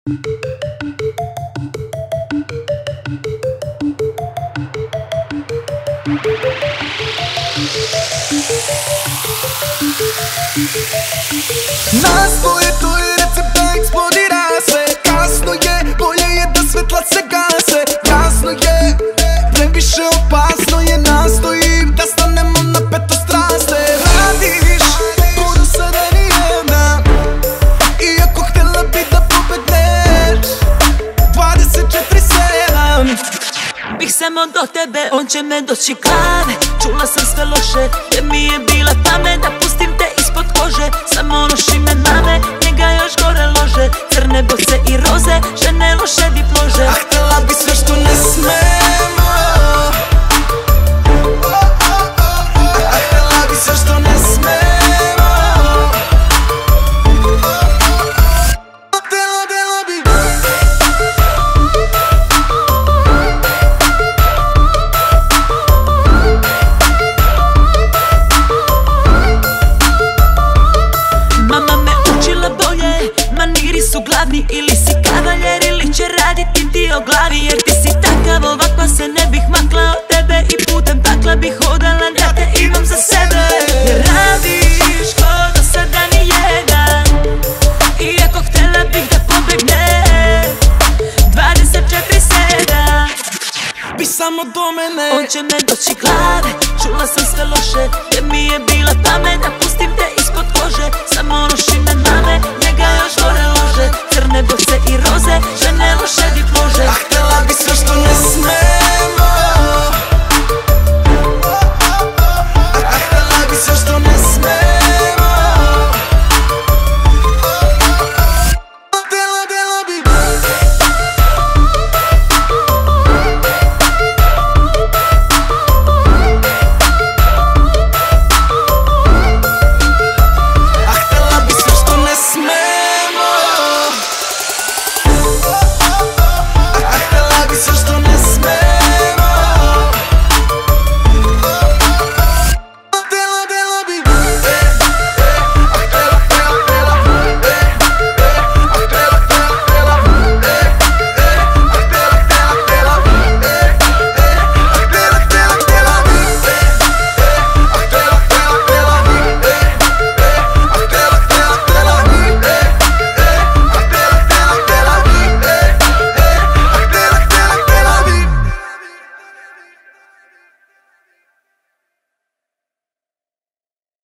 Nas dvoje, to je recept da eksplodira sve. Kasno je, bolje je da svetla se gase. Jasno je, previše opasno je. Nastojim da stanemo na peto straste. Radiš, puno sada ni jedna, iako htjela bi da pobegneš 24/7. Bih samo do tebe, on će me doći glave. Čula sam sve loše, jer mi je bila pamet. Da pustim te ispod kože, samo noši me mame. Njega još gore lože, crne boce i roze. Žene loše diplože, a htjela bi sve što ne smemo. A htjela bi sve što ne smemo. Htjela bi. mama me učila bolje, maniri su glavni. Ili si kavaljer ili će raditi ti o glavi. Jer ti si takav, ovakva se ne bih makla od tebe. I putem pakla bih hodala da te imam za sebe. Jer radiš ko do sada ni jedan, iako htjela bih da pobegne 24/7. Bi samo do mene, on će me doći glave. Čula sam sve loše, jer mi je bila pamet. Da pustim te ispod kože, samo noši me mame. Njega još gore lože, crne boce